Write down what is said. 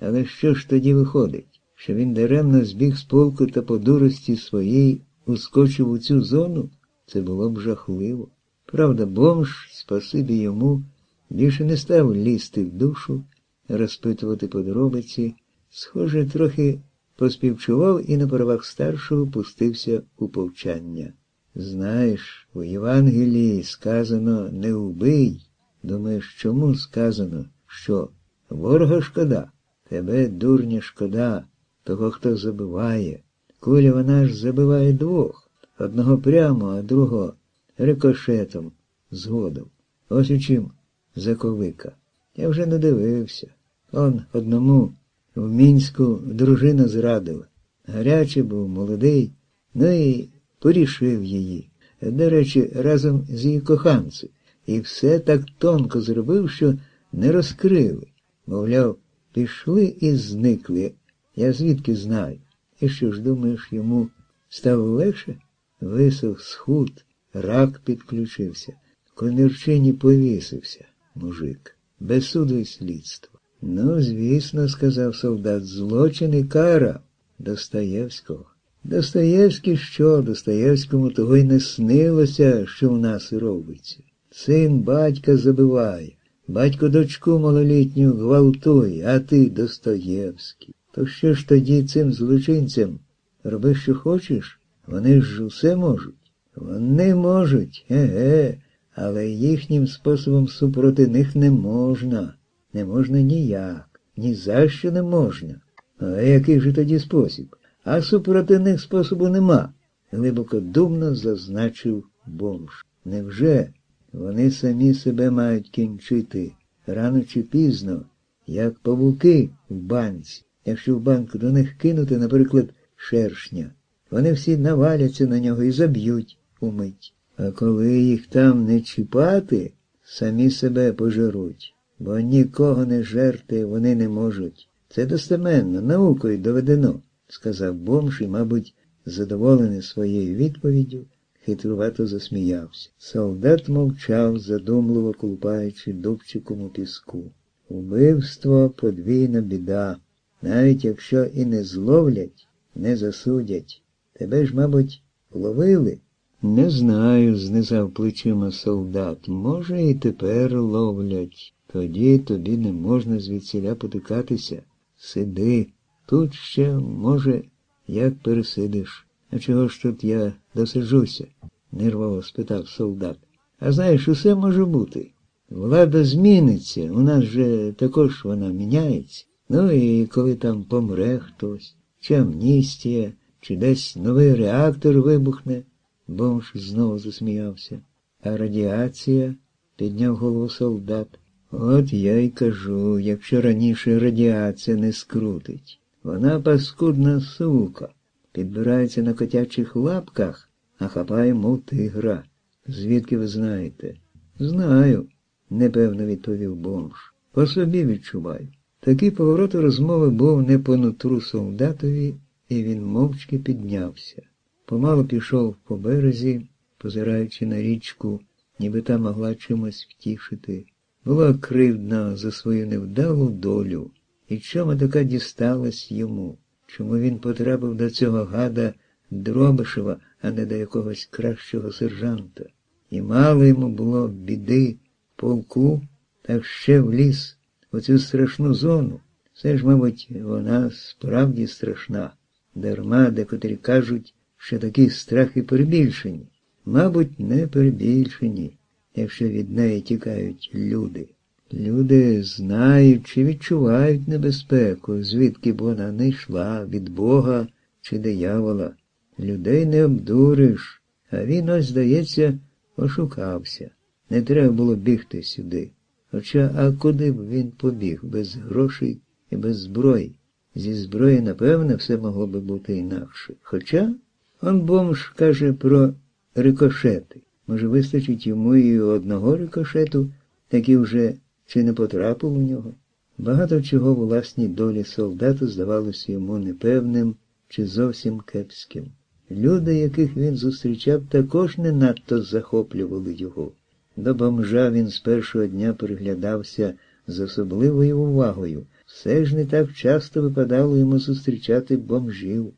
Але що ж тоді виходить? Що він даремно збіг з полку та по дурості своїй ускочив у цю зону? Це було б жахливо. Правда, бомж, спасибі йому, більше не став лізти в душу, розпитувати подробиці. Схоже, трохи поспівчував і на правах старшого пустився у повчання. Знаєш, у Євангелії сказано «не вбий». Думаєш, чому сказано, що ворога шкода? Тебе, дурня, шкода, того, хто забиває. Куля вона ж забиває двох. Одного прямо, а другого рикошетом, згодом. Ось у чим заковика. Я вже не дивився. Он одному в Мінську дружина зрадила. Гарячий був, молодий, ну і порішив її. До речі, разом з її коханцем. І все так тонко зробив, що не розкрили. Мовляв, пішли і зникли. Я звідки знаю? І що ж, думаєш, йому стало легше? Висох, схуд, рак підключився. В комірчині повісився, мужик. Без суду і слідства. Ну, звісно, сказав солдат, злочин і кара Достоєвського. Достоєвський що? Достоєвському того й не снилося, що в нас робиться. Син батька забиває, батько дочку малолітню гвалтує, а ти Достоєвський. То що ж тоді цим злочинцям? Роби, що хочеш? Вони ж усе можуть. Вони можуть, але їхнім способом супроти них не можна. Не можна ніяк, ні за що не можна. А який же тоді спосіб? А супроти них способу нема, глибокодумно зазначив бомж. Невже вони самі себе мають кінчити, рано чи пізно, як павуки в банці? Якщо в банку до них кинути, наприклад, шершня, вони всі наваляться на нього і заб'ють умить. А коли їх там не чіпати, самі себе пожеруть, бо нікого не жерти вони не можуть. Це достеменно, наукою доведено, сказав бомж і, мабуть, задоволений своєю відповіддю, хитрувато засміявся. Солдат мовчав, задумливо колупаючи дубчиком у піску. Убивство – подвійна біда. Навіть якщо і не зловлять, не засудять. Тебе ж, мабуть, ловили? Не знаю, знизав плечима солдат. Може, і тепер ловлять. Тоді тобі не можна звідсіля потикатися. Сиди. Тут ще, може, як пересидиш. А чого ж тут я досиджуся? Нервово спитав солдат. А знаєш, усе може бути. Влада зміниться, у нас же також вона міняється. Ну і коли там помре хтось, чи амністія, чи десь новий реактор вибухне, бомж знову засміявся. А радіація? Підняв голову солдат. От я й кажу, якщо раніше радіація не скрутить. Вона паскудна сука, підбирається на котячих лапках, а хапає, мов тигра. Звідки ви знаєте? Знаю, непевно відповів бомж. По собі відчуваю. Такий поворот розмови був не по нутру солдатові, і він мовчки піднявся. Помалу пішов по березі, позираючи на річку, ніби та могла чимось втішити. Було кривдно за свою невдалу долю. І чому така дісталась йому? Чому він потрапив до цього гада Дробишева, а не до якогось кращого сержанта? І мало йому було біди полку, так ще вліз у цю страшну зону. Все ж, мабуть, вона справді страшна. Дарма декотрі кажуть, що такі страхи перебільшені. Мабуть, не перебільшені, якщо від неї тікають люди. Люди знають чи відчувають небезпеку, звідки б вона не йшла, від Бога чи диявола. Людей не обдуриш, а він, ось, здається, ошукався. Не треба було бігти сюди. Хоча, а куди б він побіг, без грошей і без зброї? Зі зброї, напевне, все могло би бути інакше. Хоча, он бомж каже про рикошети. Може, вистачить йому і одного рикошету, який вже чи не потрапив у нього? Багато чого в власній долі солдата здавалося йому непевним чи зовсім кепським. Люди, яких він зустрічав, також не надто захоплювали його. До бомжа він з першого дня приглядався з особливою увагою, Все ж не так часто випадало йому зустрічати бомжів.